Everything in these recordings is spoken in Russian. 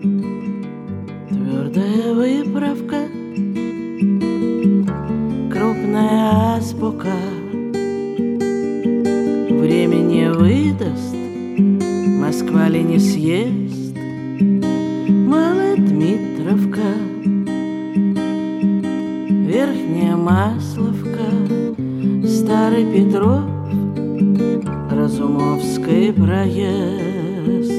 Твердая выправка, крупная азбука, время не выдаст, Москва ли не съест, Малая Дмитровка, Верхняя Масловка, Старый Петров, Разумовский проезд.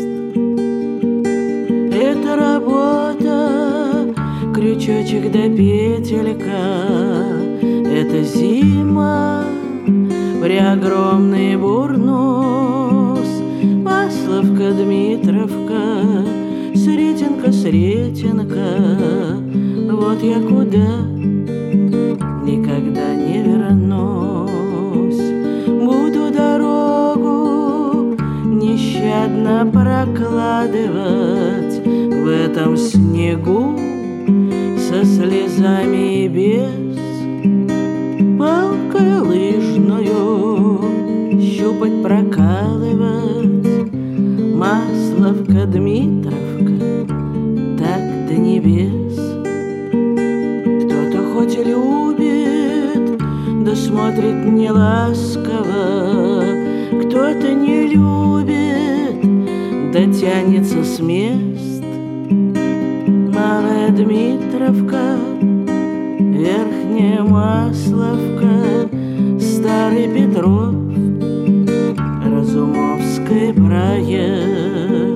Это работа, крючочек до петелька, это зима, преогромный бурнус, Масловка, Дмитровка, Сретенка, вот я куда никогда не вернусь. Буду дорогу нещадно прокладывать в этом снегу со слезами и без, палкой лыжною щупать, прокалывать. Масловка, Дмитровка, так до небес. Кто-то хоть и любит, да смотрит неласково, кто-то не любит, да тянется с мест. Малая Дмитровка, Верхняя Масловка, Старый Петров, Разумовский проезд.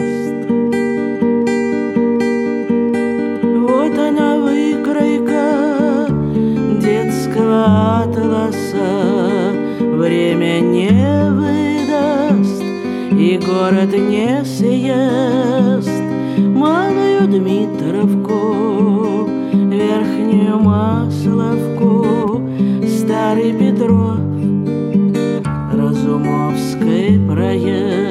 Вот она выкройка детского атласа, время не выдаст и город не съест. Малую Дмитровку, Верхнюю Масловку, Старый Петров, Разумовский проезд.